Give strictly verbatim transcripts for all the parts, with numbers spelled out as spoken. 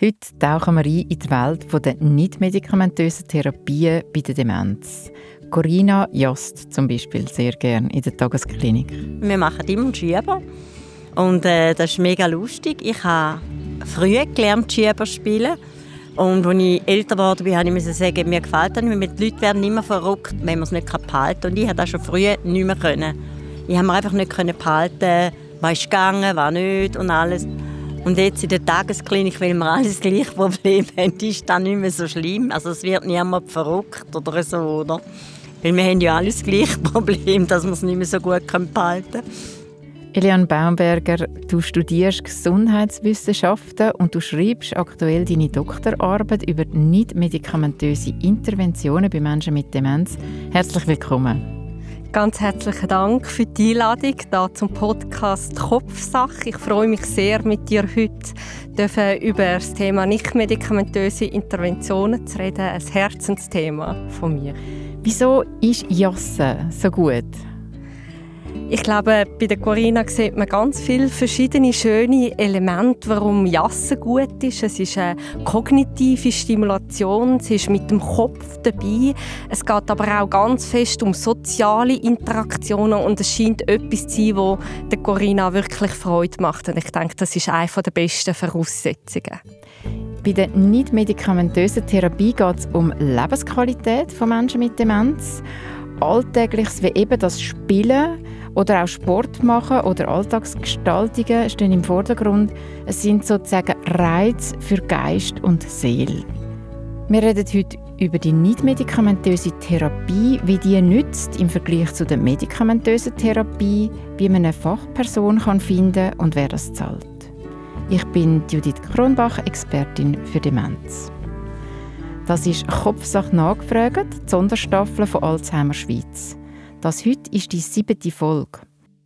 Heute tauchen wir ein in die Welt der nicht-medikamentösen Therapien bei der Demenz. Corinna josst zum Beispiel sehr gerne in der Tagesklinik. Wir machen immer Schieber und äh, das ist mega lustig. Ich habe früh gelernt, Schieber zu spielen. Und als ich älter geworden bin, musste ich sagen, mir gefällt das nicht mehr. Die Leute werden immer verrückt, wenn man es nicht behalten kann. Und ich konnte das schon früh nicht mehr können. Ich konnte mir einfach nicht behalten, was ist gegangen, was nicht und alles. Und jetzt in der Tagesklinik, weil wir alles das gleiche Problem haben, ist das nicht mehr so schlimm. Also es wird niemand verrückt oder so, oder? Weil wir haben ja alles das gleiche Problem, dass wir es nicht mehr so gut behalten können. Eliane Baumberger, du studierst Gesundheitswissenschaften und du schreibst aktuell deine Doktorarbeit über nicht-medikamentöse Interventionen bei Menschen mit Demenz. Herzlich willkommen. Ganz herzlichen Dank für die Einladung hier zum Podcast «Kopfsache». Ich freue mich sehr, mit dir heute über das Thema nicht-medikamentöse Interventionen zu reden. Ein Herzensthema von mir. Wieso ist Jassen so gut? Ich glaube, bei der Corinna sieht man ganz viele verschiedene schöne Elemente, warum Jassen gut ist. Es ist eine kognitive Stimulation, es ist mit dem Kopf dabei. Es geht aber auch ganz fest um soziale Interaktionen und es scheint etwas zu sein, das der Corinna wirklich Freude macht. Und ich denke, das ist eine der besten Voraussetzungen. Bei der nicht-medikamentösen Therapie geht es um Lebensqualität von Menschen mit Demenz. Alltägliches wie eben das Spielen oder auch Sport machen oder Alltagsgestaltungen stehen im Vordergrund. Es sind sozusagen Reize für Geist und Seele. Wir reden heute über die nicht-medikamentöse Therapie, wie die nützt im Vergleich zu der medikamentösen Therapie, wie man eine Fachperson kann finden und wer das zahlt. Ich bin Judith Kronbach, Expertin für Demenz. Das ist «Kopfsache nachgefragt», die Sonderstaffel von Alzheimer Schweiz. Das heute ist die siebte Folge.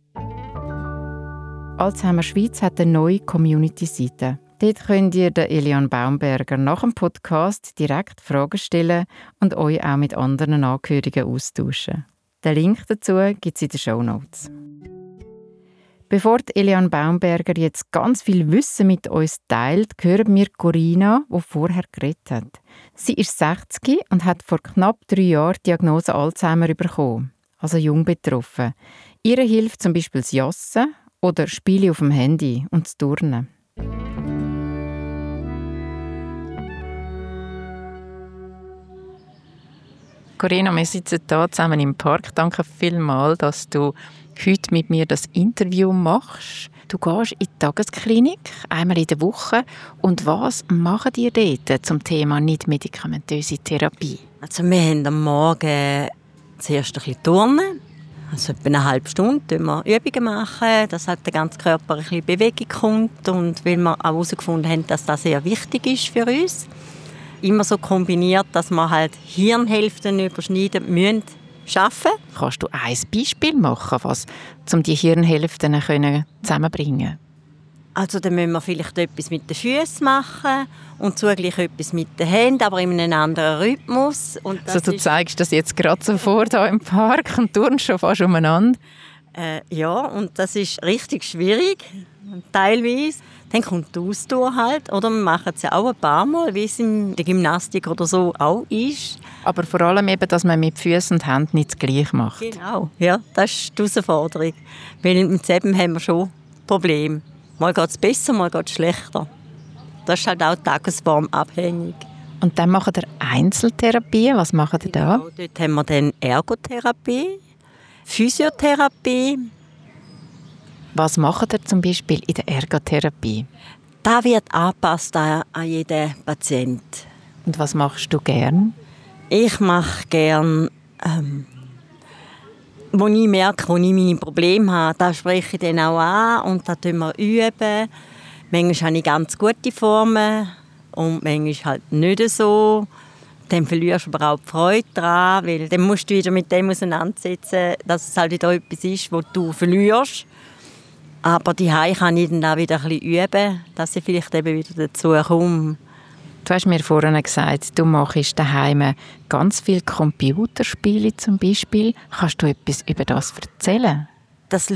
Alzheimer Schweiz hat eine neue Community-Seite. Dort könnt ihr der Eliane Baumberger nach dem Podcast direkt Fragen stellen und euch auch mit anderen Angehörigen austauschen. Den Link dazu gibt es in den Shownotes. Bevor die Eliane Baumberger jetzt ganz viel Wissen mit uns teilt, hören wir Corinna, die vorher geredet hat. Sie ist sechzig und hat vor knapp drei Jahren die Diagnose Alzheimer bekommen, also jung betroffen. Ihr hilft zum Beispiel das Jassen oder Spiele auf dem Handy und das Turnen. Corinna, wir sitzen hier zusammen im Park. Danke vielmals, dass du heute mit mir das Interview machst. Du gehst in die Tagesklinik, einmal in der Woche. Und was machen die dort zum Thema nicht-medikamentöse Therapie? Also wir haben am Morgen zuerst ein bisschen Turnen. Also etwa eine halbe Stunde machen wir Übungen machen, dass halt der ganze Körper ein bisschen in Bewegung kommt. Und weil wir auch herausgefunden haben, dass das sehr wichtig ist für uns. Immer so kombiniert, dass wir halt Hirnhälften überschneiden müssen. Schaffen. Kannst du ein Beispiel machen, was, um die Hirnhälften zusammenzubringen? Also dann müssen wir vielleicht etwas mit den Füßen machen und zugleich etwas mit den Händen, aber in einem anderen Rhythmus. Und das also du zeigst das jetzt gerade so vor hier im Park und turnst schon fast umeinander. Äh, ja, und das ist richtig schwierig, teilweise. Dann kommt die Ausdauer halt, oder wir machen es ja auch ein paar Mal, wie es in der Gymnastik oder so auch ist. Aber vor allem eben, dass man mit Füßen und Händen nicht das Gleiche macht. Genau, ja, das ist die Herausforderung. Weil mit dem haben wir schon Probleme. Mal geht es besser, mal geht es schlechter. Das ist halt auch tagesformabhängig. Und dann machen wir Einzeltherapie. Was machen ihr da? Genau, dort haben wir dann Ergotherapie, Physiotherapie. Was macht ihr zum Beispiel in der Ergotherapie? Das wird angepasst an jeden Patienten. Und was machst du gern? Ich mache gern, ähm, wo ich merke, wo ich meine Probleme habe, da spreche ich dann auch an und da üben wir. Üben. Manchmal habe ich ganz gute Formen und manchmal halt nicht so. Dann verlierst du aber auch die Freude daran, weil dann musst du wieder mit dem auseinandersetzen, dass es halt wieder etwas ist, wo du verlierst. Aber die Hause kann ich dann auch wieder ein bisschen üben, dass ich vielleicht eben wieder dazu komme. Du hast mir vorhin gesagt, du machst daheim ganz viele Computerspiele zum Beispiel. Kannst du etwas über das erzählen? Das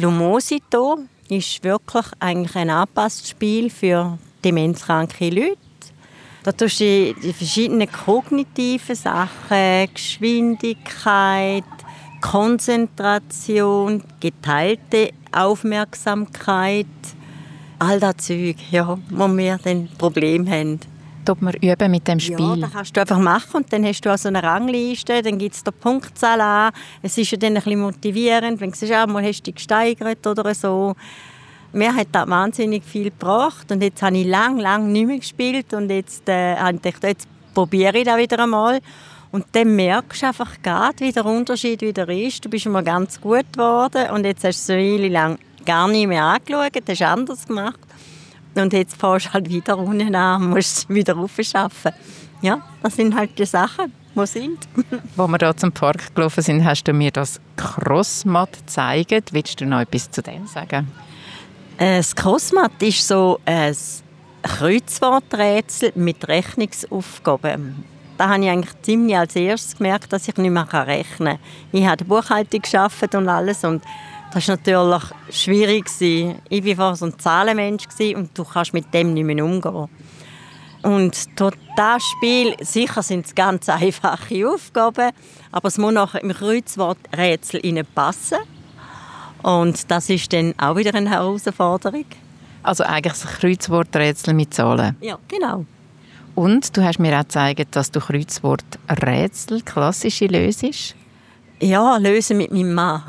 Lumosito ist wirklich eigentlich ein angepasstes Spiel für demenzkranke Leute. Da tust du die, die verschiedenen kognitiven Sachen, Geschwindigkeit, Konzentration, geteilte Aufmerksamkeit, all das Zeug, ja, wo wir dann Probleme haben. Ob wir üben mit dem Spiel. Ja, das kannst du einfach machen und dann hast du also eine Rangliste, dann gibt es die Punktzahl an. Es ist ja dann ein bisschen motivierend, wenn du siehst, ah, mal hast du dich gesteigert oder so. Mir hat das wahnsinnig viel gebracht und jetzt habe ich lange, lange nicht mehr gespielt und jetzt äh, habe ich gedacht, jetzt probiere ich das wieder einmal. Und dann merkst du einfach gerade, wie der Unterschied wieder ist. Du bist immer ganz gut geworden und jetzt hast du so eine Weile lang gar nicht mehr angeschaut, hast du anders gemacht. Und jetzt fährst du halt wieder unten an und musst es wieder raufschaffen. Ja, das sind halt die Sachen, die sind. Als wir hier zum Park gelaufen sind, hast du mir das Crossmat gezeigt. Willst du noch etwas zu dem sagen? Das Crossmat ist so ein Kreuzworträtsel mit Rechnungsaufgaben. Da habe ich eigentlich ziemlich als erstes gemerkt, dass ich nicht mehr rechnen kann. Ich habe die Buchhaltung gearbeitet und alles und das war natürlich schwierig. Ich war vorher so ein Zahlenmensch und du kannst mit dem nicht mehr umgehen. Und durch das Spiel, sicher sind es ganz einfache Aufgaben, aber es muss nachher im Kreuzworträtsel passen. Und das ist dann auch wieder eine Herausforderung. Also eigentlich ein Kreuzworträtsel mit Zahlen? Ja, genau. Und du hast mir auch gezeigt, dass du Kreuzworträtsel klassische löst? Ja, lösen mit meinem Mann.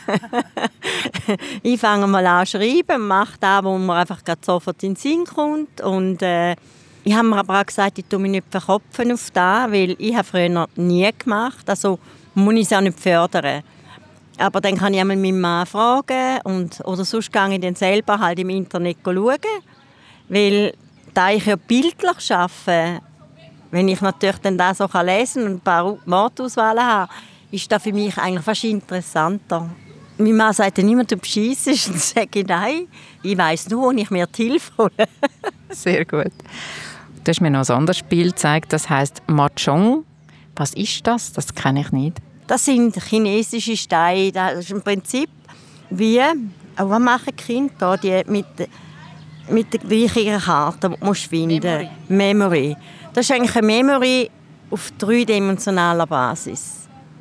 Ich fange mal an zu schreiben, mache das, wo mir einfach sofort in den Sinn kommt. Und, äh, ich habe mir aber auch gesagt, ich tue mich nicht verkopfen auf das, weil ich habe früher nie gemacht. Also muss ich es auch nicht fördern. Aber dann kann ich einmal meinen Mann fragen und, oder sonst gehe ich dann selber halt im Internet schauen. Weil da ich ja bildlich arbeite, wenn ich natürlich dann das so lesen kann und ein paar Wortauswahlen habe, ist das für mich eigentlich fast interessanter. Mein Mann sagt dann immer, du bescheissest, und sage ich, nein, ich weiss nur, wo ich mir die Hilfe hole. Sehr gut. Du hast mir noch ein anderes Spiel gezeigt, das heisst Mahjong. Was ist das? Das kenne ich nicht. Das sind chinesische Steine. Das ist im Prinzip wie, auch was machen die Kinder da, die mit, mit den gleichen Karten, die du musst finden musst. Memory. Memory. Das ist eigentlich eine Memory auf dreidimensionaler Basis.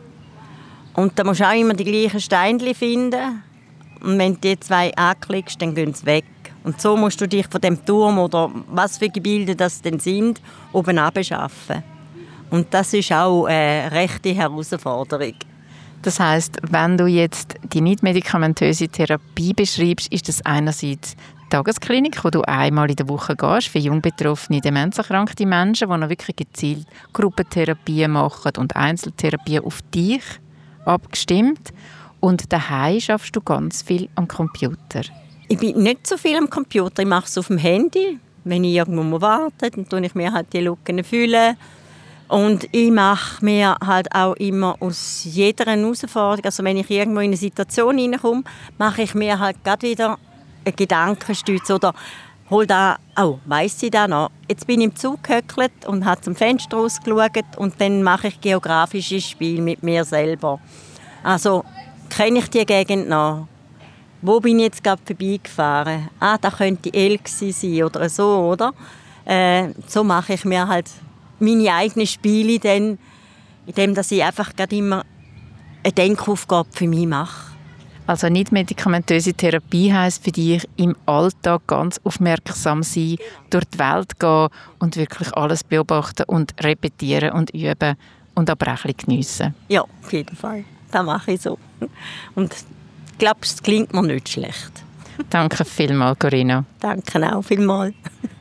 Und da musst du auch immer die gleichen Steinchen finden. Und wenn du die zwei anklickst, dann gehen sie weg. Und so musst du dich von dem Turm oder was für Gebilde das denn sind, oben abschaffen. Und das ist auch eine rechte Herausforderung. Das heisst, wenn du jetzt die nicht-medikamentöse Therapie beschreibst, ist das einerseits die Tagesklinik, wo du einmal in der Woche gehst für jung betroffene, demenzerkrankte Menschen, die noch wirklich gezielt Gruppentherapien machen und Einzeltherapien auf dich abgestimmt. Und daheim schaffst du ganz viel am Computer. Ich bin nicht so viel am Computer, ich mache es auf dem Handy. Wenn ich irgendwo warte, dann tue ich mir halt die Lücken füllen. Und ich mache mir halt auch immer aus jeder Herausforderung, also wenn ich irgendwo in eine Situation hineinkomme, mache ich mir halt gerade wieder eine Gedankenstütze oder hol da, oh, weiss ich da noch? Jetzt bin ich im Zug gehöckelt und habe zum Fenster rausgeschaut und dann mache ich geografisches Spiel mit mir selber. Also, kenne ich die Gegend noch? Wo bin ich jetzt gerade vorbeigefahren? Ah, da könnte Elxi sein oder so, oder? Äh, so mache ich mir halt meine eigenen Spiele, dann, indem dass ich einfach gerade immer eine Denkaufgabe für mich mache. Also nicht-medikamentöse Therapie heisst für dich, im Alltag ganz aufmerksam sein, durch die Welt gehen und wirklich alles beobachten und repetieren und üben und aber auch ein bisschen geniessen. Ja, auf jeden Fall. Das mache ich so. Und ich glaube, es klingt mir nicht schlecht. Danke vielmals, Corinna. Danke auch vielmals.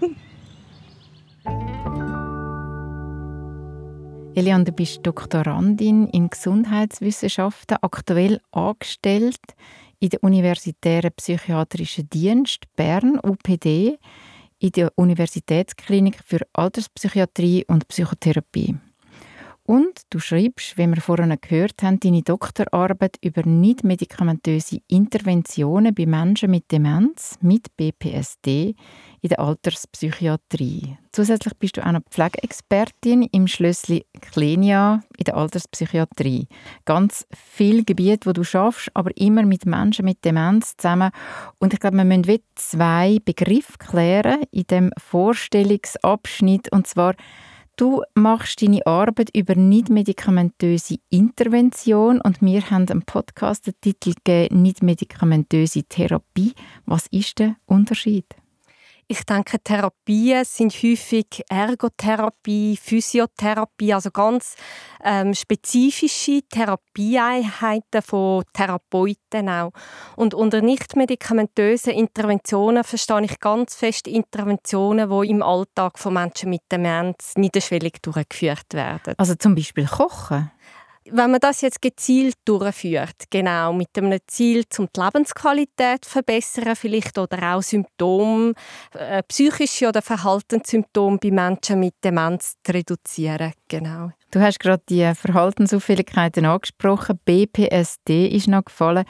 Eliane, du bist Doktorandin in Gesundheitswissenschaften, aktuell angestellt in der Universitären Psychiatrischen Dienst Bern, U P D, in der Universitätsklinik für Alterspsychiatrie und Psychotherapie. Und du schreibst, wie wir vorhin gehört haben, deine Doktorarbeit über nicht-medikamentöse Interventionen bei Menschen mit Demenz, mit B P S D, in der Alterspsychiatrie. Zusätzlich bist du auch noch Pflegeexpertin im Schlössli Klenia in der Alterspsychiatrie. Ganz viele Gebiete, wo du schaffst, aber immer mit Menschen mit Demenz zusammen. Und ich glaube, wir müssen wie zwei Begriffe klären in dem Vorstellungsabschnitt. Und zwar, du machst deine Arbeit über nicht-medikamentöse Intervention und wir haben einen Podcast den Titel gegeben, nicht-medikamentöse Therapie. Was ist der Unterschied? Ich denke, Therapien sind häufig Ergotherapie, Physiotherapie, also ganz ähm, spezifische Therapieeinheiten von Therapeuten auch. Und unter nicht-medikamentösen Interventionen verstehe ich ganz fest Interventionen, die im Alltag von Menschen mit Demenz niederschwellig durchgeführt werden. Also zum Beispiel Kochen? Wenn man das jetzt gezielt durchführt, genau, mit einem Ziel, um die Lebensqualität zu verbessern, vielleicht oder auch Symptome, äh, psychische oder Verhaltenssymptome bei Menschen mit Demenz zu reduzieren, genau. Du hast gerade die Verhaltensauffälligkeiten angesprochen, B P S D ist noch gefallen.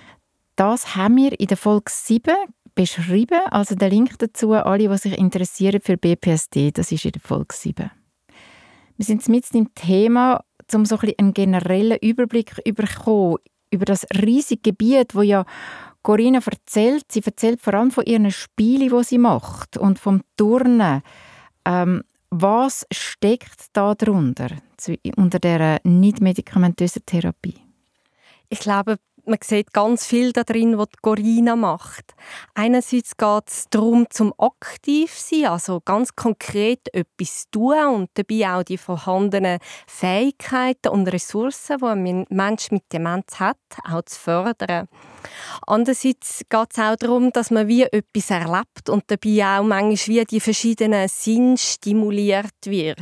Das haben wir in der Folge sieben beschrieben, also der Link dazu, alle, die sich interessieren für B P S D, das ist in der Folge sieben. Wir sind mitten im Thema, um so ein bisschen einen generellen Überblick zu bekommen über das riesige Gebiet, wo ja Corinna erzählt. Sie erzählt vor allem von ihren Spielen, die sie macht und vom Turnen. Ähm, was steckt da drunter, unter dieser nicht-medikamentösen Therapie? Ich glaube, man sieht ganz viel darin, was Corinna macht. Einerseits geht es darum, zum aktiv zu sein, also ganz konkret etwas zu tun und dabei auch die vorhandenen Fähigkeiten und Ressourcen, die ein Mensch mit Demenz hat, auch zu fördern. Andererseits geht es auch darum, dass man wie etwas erlebt und dabei auch manchmal wie die verschiedenen Sinne stimuliert wird.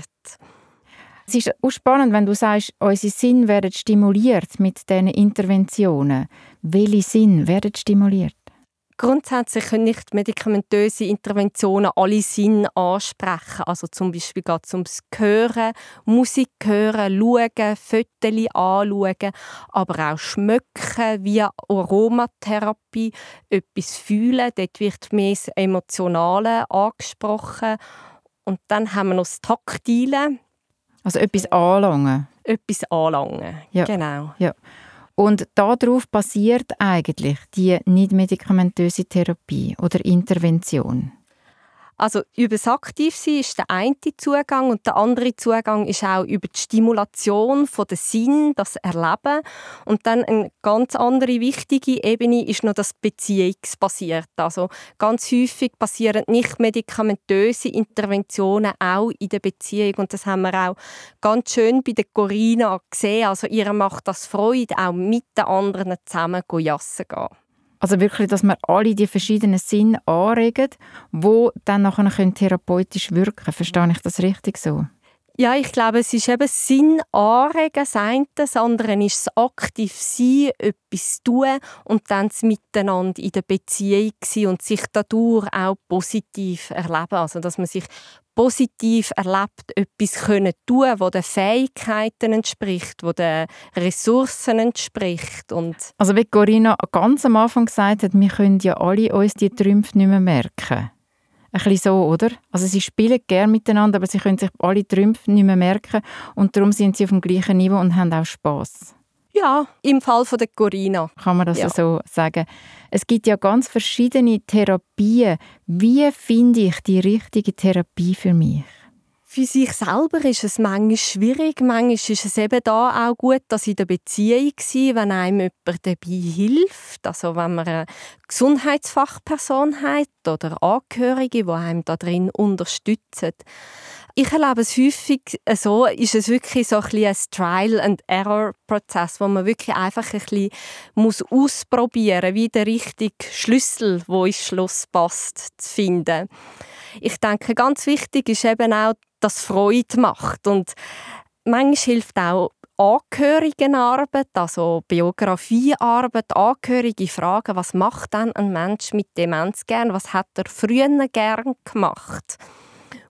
Es ist auch spannend, wenn du sagst, unsere Sinne werden stimuliert mit diesen Interventionen. Welche Sinne werden stimuliert? Grundsätzlich können nicht medikamentöse Interventionen alle Sinne ansprechen. Also zum Beispiel geht es ums Hören, Musik hören, schauen, Fotos anschauen, aber auch schmecken, wie Aromatherapie, etwas fühlen. Dort wird mehr das Emotionale angesprochen. Und dann haben wir noch das Taktile. Also etwas anlangen. Etwas anlangen, ja. Genau. Ja. Und darauf basiert eigentlich die nicht-medikamentöse Therapie oder Intervention? Also über das Aktivsein ist der eine Zugang und der andere Zugang ist auch über die Stimulation der Sinn, das Erleben. Und dann eine ganz andere wichtige Ebene ist noch das Beziehungsbasierte. Also ganz häufig passieren nicht medikamentöse Interventionen auch in der Beziehung und das haben wir auch ganz schön bei der Corinna gesehen. Also ihr macht das Freude, auch mit den anderen zusammen jassen gehen. Also wirklich, dass man alle die verschiedenen Sinne anregen, die dann nachher therapeutisch wirken können. Verstehe ich das richtig so? Ja, ich glaube, es ist eben Sinn anregen, das eine, das andere ist das aktiv sein, etwas tun und dann das Miteinander in der Beziehung sein und sich dadurch auch positiv erleben. Also, dass man sich positiv erlebt, etwas können tun, das den Fähigkeiten entspricht, das den Ressourcen entspricht. Und also wie Corinna ganz am Anfang gesagt hat, wir können ja alle uns die Trümpfe nicht mehr merken. Ein bisschen so, oder? Also sie spielen gerne miteinander, aber sie können sich alle Trümpfe nicht mehr merken und darum sind sie auf dem gleichen Niveau und haben auch Spass. Ja, im Fall von der Corinna. Kann man das ja. so sagen. Es gibt ja ganz verschiedene Therapien. Wie finde ich die richtige Therapie für mich? Für sich selber ist es manchmal schwierig. Manchmal ist es eben da auch gut, dass in der Beziehung sein, wenn einem jemand dabei hilft. Also wenn man eine Gesundheitsfachperson hat oder Angehörige, die einem da drin unterstützen. Ich erlebe es häufig so, ist es wirklich so ein, ein Trial-and-Error-Prozess, wo man wirklich einfach ein bisschen muss ausprobieren muss, wie der richtige Schlüssel, der ins Schloss passt, zu finden. Ich denke, ganz wichtig ist eben auch, dass es Freude macht. Und manchmal hilft auch Angehörigenarbeit, also Biografiearbeit, Angehörige fragen, was macht denn ein Mensch mit Demenz gern, was hat er früher gern gemacht.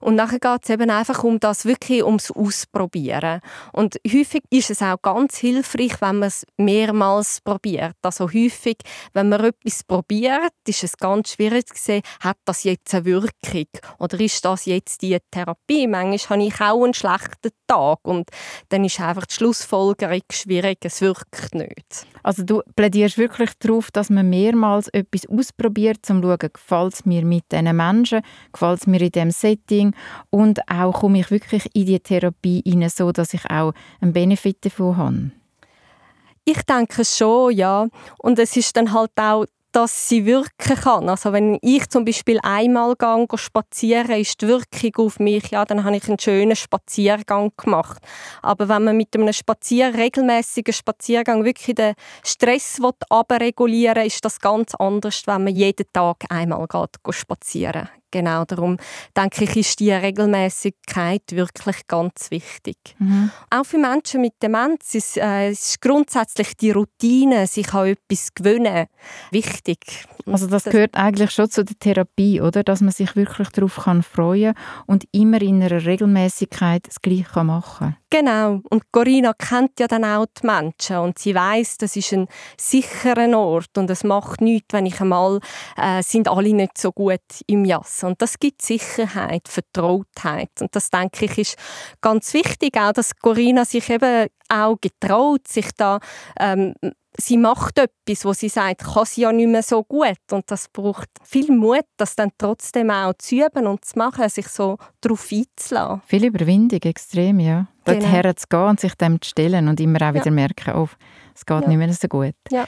Und nachher geht es eben einfach um das wirklich ums Ausprobieren. Und häufig ist es auch ganz hilfreich, wenn man es mehrmals probiert. Also häufig, wenn man etwas probiert, ist es ganz schwierig zu sehen, hat das jetzt eine Wirkung oder ist das jetzt die Therapie. Manchmal habe ich auch einen schlechten Tag und dann ist einfach die Schlussfolgerung schwierig, es wirkt nicht. Also du plädierst wirklich darauf, dass man mehrmals etwas ausprobiert, um zu schauen, gefällt es mir mit diesen Menschen, gefällt es mir in diesem Setting und auch komme ich wirklich in die Therapie hinein, so dass ich auch einen Benefit davon habe. Ich denke schon, ja. Und es ist dann halt auch, dass sie wirken kann. Also wenn ich zum Beispiel einmal gehe, gehe spazieren, ist die Wirkung auf mich, ja, dann habe ich einen schönen Spaziergang gemacht. Aber wenn man mit einem Spazier regelmäßigen Spaziergang wirklich den Stress abregulieren will, ist das ganz anders, wenn man jeden Tag einmal geht, geht spazieren. Genau, darum denke ich, ist die Regelmäßigkeit wirklich ganz wichtig. Mhm. Auch für Menschen mit Demenz ist, äh, ist grundsätzlich die Routine, sich an etwas gewöhnen, wichtig. Also das gehört eigentlich schon zu der Therapie, oder? Dass man sich wirklich darauf kann freuen und immer in einer Regelmäßigkeit das Gleiche machen kann. Genau. Und Corinna kennt ja dann auch die Menschen und sie weiss, das ist ein sicherer Ort und es macht nichts, wenn ich einmal äh, sind alle nicht so gut im Jass. Und das gibt Sicherheit, Vertrautheit. Und das, denke ich, ist ganz wichtig, auch, dass Corinna sich eben auch getraut, sich da ähm, sie macht etwas, wo sie sagt, kann sie ja nicht mehr so gut. Und das braucht viel Mut, das dann trotzdem auch zu üben und zu machen, sich so darauf einzulassen. Viel Überwindung, extrem, ja. Dort Genau. herzugehen und sich dem zu stellen und immer auch wieder ja. merken, oh, es geht ja. nicht mehr so gut. Ja.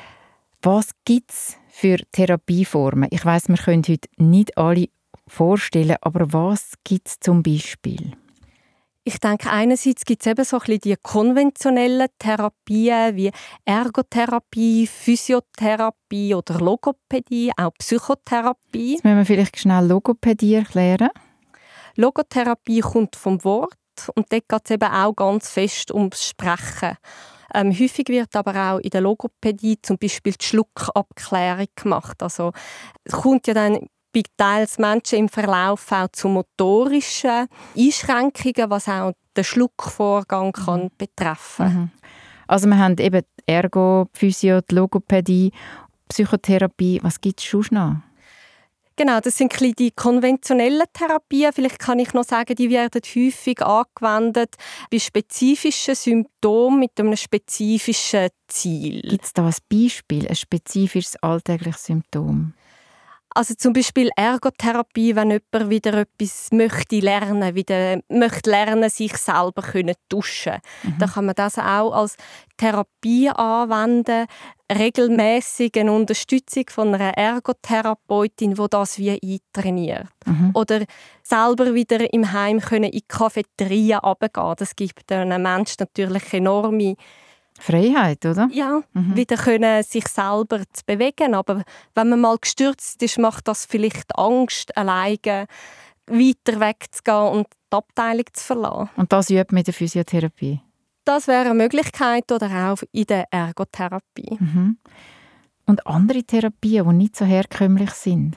Was gibt es für Therapieformen? Ich weiss, wir können heute nicht alle vorstellen, aber was gibt es zum Beispiel? Ich denke, einerseits gibt es eben so ein bisschen die konventionellen Therapien wie Ergotherapie, Physiotherapie oder Logopädie, auch Psychotherapie. Jetzt müssen wir vielleicht schnell Logopädie erklären. Logotherapie kommt vom Wort und dort geht es eben auch ganz fest ums Sprechen. Ähm, häufig wird aber auch in der Logopädie zum Beispiel die Schluckabklärung gemacht. Also es kommt ja dann bei teils Menschen im Verlauf auch zu motorischen Einschränkungen, was auch den Schluckvorgang kann mhm. betreffen kann. Mhm. Also wir haben eben die Ergo, die Physio, die Logopädie, Psychotherapie. Was gibt es sonst noch? Genau, das sind die konventionellen Therapien. Vielleicht kann ich noch sagen, die werden häufig angewendet bei spezifischen Symptomen mit einem spezifischen Ziel. Gibt es da ein Beispiel, ein spezifisches alltägliches Symptom? Also zum Beispiel Ergotherapie, wenn jemand wieder etwas möchte lernen, wieder möchte lernen, sich selber können duschen. Mhm. Dann kann man das auch als Therapie anwenden, regelmäßig eine Unterstützung von einer Ergotherapeutin, die das wie eintrainiert. Mhm. Oder selber wieder im Heim können in die Cafeteria runtergehen. Das gibt einem Menschen natürlich enorme Freiheit, oder? Ja, mhm. wieder können, sich selber zu bewegen. Aber wenn man mal gestürzt ist, macht das vielleicht Angst, alleine weiter wegzugehen und die Abteilung zu verlassen. Und das übt mit der Physiotherapie? Das wäre eine Möglichkeit oder auch in der Ergotherapie. Mhm. Und andere Therapien, die nicht so herkömmlich sind?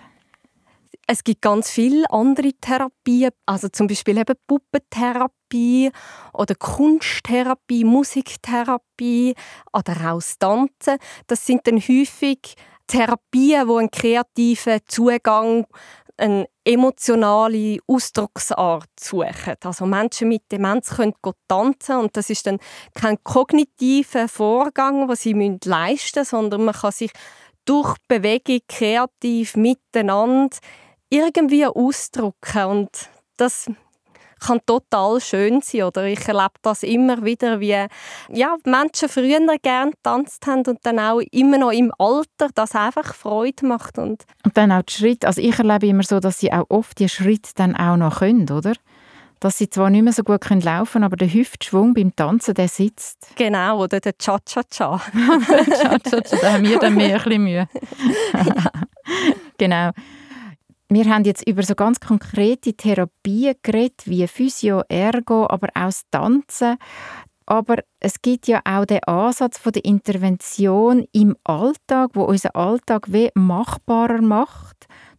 Es gibt ganz viele andere Therapien, also zum Beispiel eben Puppentherapie oder Kunsttherapie, Musiktherapie oder auch das Tanzen. Das sind dann häufig Therapien, die einen kreativen Zugang, eine emotionale Ausdrucksart suchen. Also Menschen mit Demenz können tanzen und das ist dann kein kognitiver Vorgang, den sie leisten müssen, sondern man kann sich durch Bewegung kreativ miteinander irgendwie ausdrücken und das kann total schön sein. Oder ich erlebe das immer wieder, wie ja, Menschen früher gerne getanzt haben und dann auch immer noch im Alter das einfach Freude macht. Und, und dann auch die Schritte. Also ich erlebe immer so, dass sie auch oft die Schritte dann auch noch können, oder? Dass sie zwar nicht mehr so gut können laufen, aber der Hüftschwung beim Tanzen, der sitzt. Genau, oder der Cha-Cha-Cha. Cha-Cha-Cha, da haben wir dann mehr ein bisschen Mühe. Ja. Genau. Wir haben jetzt über so ganz konkrete Therapien geredet, wie Physio, Ergo, aber auch das Tanzen. Aber es gibt ja auch den Ansatz von der Intervention im Alltag, wo unseren Alltag wie machbarer macht,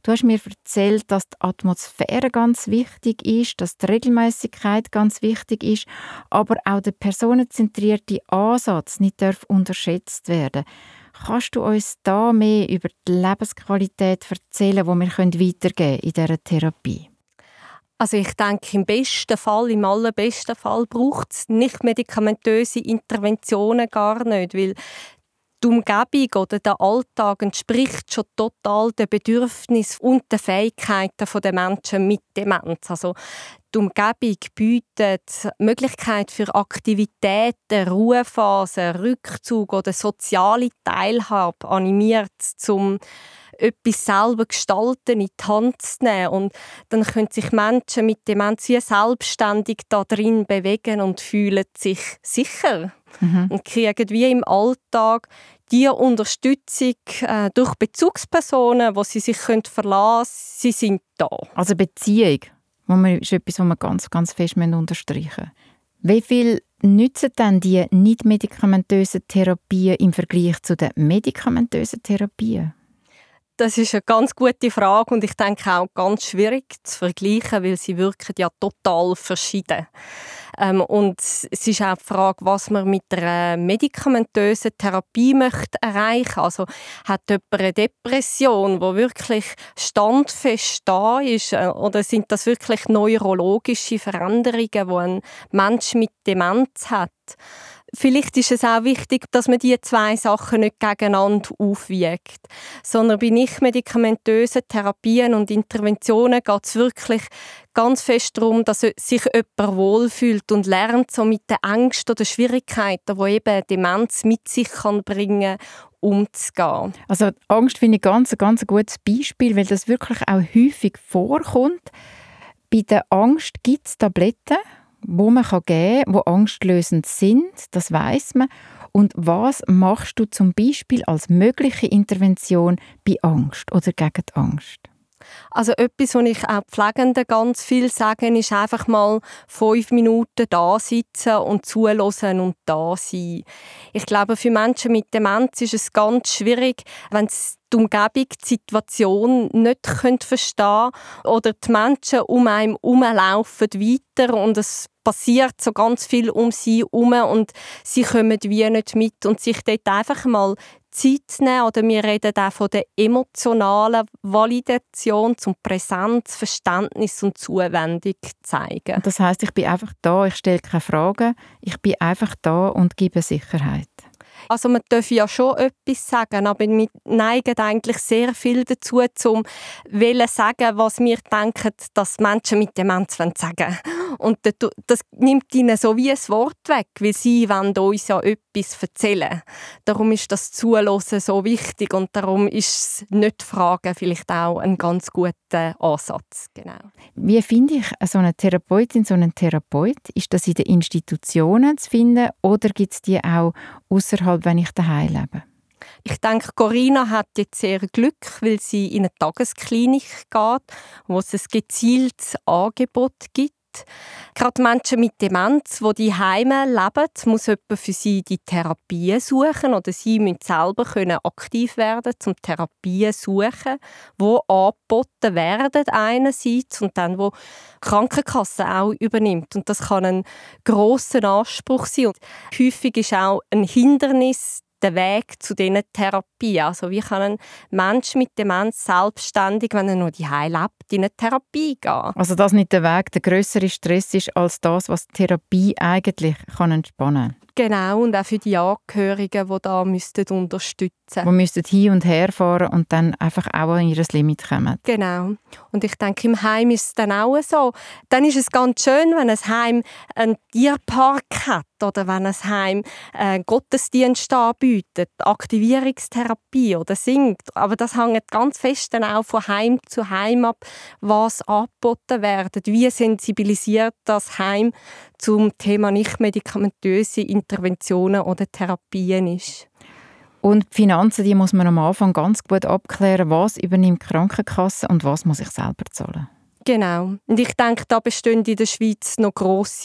Du hast mir erzählt, dass die Atmosphäre ganz wichtig ist, dass die Regelmäßigkeit ganz wichtig ist, aber auch der personenzentrierte Ansatz nicht darf unterschätzt werden. Kannst du uns da mehr über die Lebensqualität erzählen, die wir weitergeben können in dieser Therapie? Also ich denke, im besten Fall, im allerbesten Fall braucht es nicht medikamentöse Interventionen gar nicht, weil die Umgebung oder der Alltag entspricht schon total den Bedürfnissen und den Fähigkeiten der Menschen mit Demenz. Also die Umgebung bietet Möglichkeit für Aktivitäten, Ruhephasen, Rückzug oder soziale Teilhabe, animiert zum etwas selber gestalten, in die Hand zu nehmen. Und dann können sich Menschen mit Demenz wie selbstständig da drin bewegen und fühlen sich sicher. Mhm. Und kriegen wie im Alltag die Unterstützung äh, durch Bezugspersonen, wo sie sich verlassen können. Sie sind da. Also Beziehung ist etwas, was wir ganz, ganz fest unterstreichen müssen. Wie viel nützen denn die nicht-medikamentösen Therapien im Vergleich zu den medikamentösen Therapien? Das ist eine ganz gute Frage und ich denke auch ganz schwierig zu vergleichen, weil sie wirken ja total verschieden. Ähm, und es ist auch die Frage, was man mit einer medikamentösen Therapie möchte erreichen. Also hat jemand eine Depression, die wirklich standfest da ist, äh, oder sind das wirklich neurologische Veränderungen, die ein Mensch mit Demenz hat? Vielleicht ist es auch wichtig, dass man diese zwei Sachen nicht gegeneinander aufwiegt. Sondern bei nicht-medikamentösen Therapien und Interventionen geht es wirklich ganz fest darum, dass sich jemand wohlfühlt und lernt, so mit den Ängsten oder Schwierigkeiten, die eben Demenz mit sich kann bringen kann, umzugehen. Also Angst finde ich ganz, ein ganz gutes Beispiel, weil das wirklich auch häufig vorkommt. Bei der Angst gibt es Tabletten, wo man geben kann, die angstlösend sind, das weiss man. Und was machst du zum Beispiel als mögliche Intervention bei Angst oder gegen die Angst? Also etwas, was ich auch Pflegenden ganz viel sage, ist einfach mal fünf Minuten da sitzen und zuhören und da sein. Ich glaube, für Menschen mit Demenz ist es ganz schwierig, wenn sie die Umgebung, die Situation nicht verstehen können oder die Menschen um einen herumlaufen weiter und es passiert so ganz viel um sie herum und sie kommen wie nicht mit und sich dort einfach mal Zeit nehmen, oder wir reden auch von der emotionalen Validation, zum Präsenz, Verständnis und Zuwendung zeigen. Das heisst, ich bin einfach da, ich stelle keine Fragen, ich bin einfach da und gebe Sicherheit. Also man darf ja schon etwas sagen, aber wir neigen eigentlich sehr viel dazu, um zu sagen, was wir denken, dass Menschen mit Demenz sagen wollen. Und das nimmt ihnen so wie ein Wort weg, weil sie wollen uns ja etwas erzählen. Darum ist das Zuhören so wichtig und darum ist nicht Fragen vielleicht auch ein ganz guter Ansatz. Genau. Wie finde ich so eine Therapeutin, so einen Therapeut? Ist das in den Institutionen zu finden oder gibt es die auch außerhalb, wenn ich daheim lebe? Ich denke, Corinna hat jetzt sehr Glück, weil sie in eine Tagesklinik geht, wo es ein gezieltes Angebot gibt. Gerade Menschen mit Demenz, die die Heime leben, muss jemand für sie die Therapien suchen oder sie müssen selber können aktiv werden, zum Therapien suchen, die angeboten werden einerseits und dann wo die Krankenkasse auch übernimmt. Und das kann ein grosser Anspruch sein. Und häufig ist auch ein Hindernis der Weg zu diesen Therapien. Also wie kann ein Mensch mit Demenz selbstständig, wenn er nur daheim lebt, in eine Therapie gehen? Also dass nicht der Weg der grössere Stress ist als das, was die Therapie eigentlich kann entspannen kann. Genau, und auch für die Angehörigen, die da müssten unterstützen müssten. Die müssten hin und her fahren und dann einfach auch an ihr Limit kommen. Genau. Und ich denke, im Heim ist es dann auch so. Dann ist es ganz schön, wenn ein Heim einen Tierpark hat oder wenn ein Heim einen Gottesdienst anbietet, Aktivierungstherapie oder singt. Aber das hängt ganz fest dann auch von Heim zu Heim ab, was angeboten wird. Wie sensibilisiert das Heim zum Thema nicht-medikamentöse Interventionen oder Therapien ist. Und die Finanzen, die muss man am Anfang ganz gut abklären, was übernimmt die Krankenkasse und was muss ich selber zahlen. Genau. Und ich denke, da bestehen in der Schweiz noch grosse Lücken.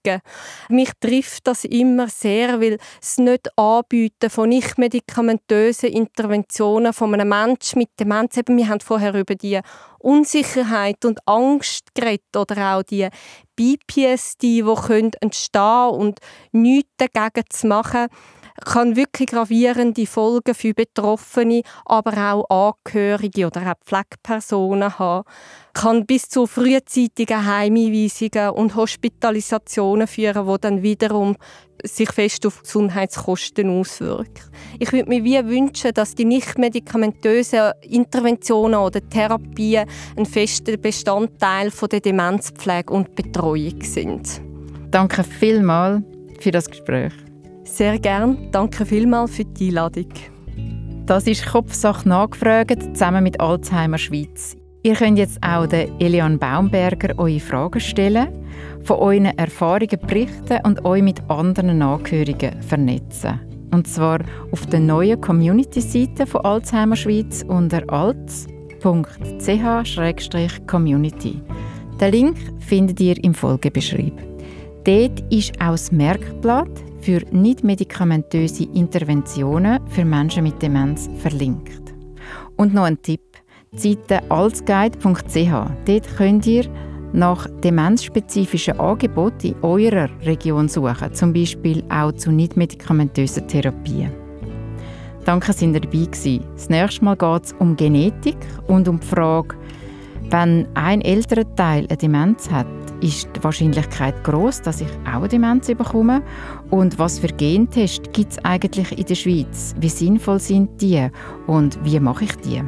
Erfahrungen. Mich trifft das immer sehr, weil das nicht Anbieten von nicht-medikamentösen Interventionen von einem Menschen mit Demenz, eben, wir haben vorher über die Unsicherheit und Angst geredet oder auch die B P S D, die entstehen können und nichts dagegen zu machen, kann wirklich gravierende Folgen für Betroffene, aber auch Angehörige oder auch Pflegepersonen haben. Kann bis zu frühzeitigen Heimeinweisungen und Hospitalisationen führen, die dann wiederum sich fest auf Gesundheitskosten auswirken. Ich würde mir wie wünschen, dass die nicht-medikamentösen Interventionen oder Therapien ein fester Bestandteil von der Demenzpflege und Betreuung sind. Danke vielmals für das Gespräch. Sehr gern. Danke vielmals für die Einladung. Das ist «Kopfsache nachgefragt» zusammen mit Alzheimer Schweiz. Ihr könnt jetzt auch der Eliane Baumberger eure Fragen stellen, von euren Erfahrungen berichten und euch mit anderen Angehörigen vernetzen. Und zwar auf der neuen Community-Seite von Alzheimer Schweiz unter alz punkt c h slash community. Den Link findet ihr im Folgebeschrieb. Dort ist auch das Merkblatt für nicht-medikamentöse Interventionen für Menschen mit Demenz verlinkt. Und noch ein Tipp: die Seite alzguide punkt c h. Dort könnt ihr nach demenzspezifischen Angeboten in eurer Region suchen, zum Beispiel auch zu nicht-medikamentösen Therapien. Danke, dass ihr dabei gewesen. Das nächste Mal geht es um Genetik und um die Frage, wenn ein älterer Teil eine Demenz hat, ist die Wahrscheinlichkeit gross, dass ich auch eine Demenz bekomme? Und was für Gentests gibt es eigentlich in der Schweiz? Wie sinnvoll sind die und wie mache ich die?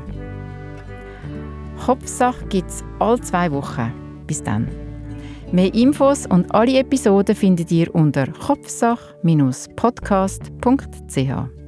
Kopfsache gibt es alle zwei Wochen. Bis dann. Mehr Infos und alle Episoden findet ihr unter kopfsache Bindestrich podcast punkt c h.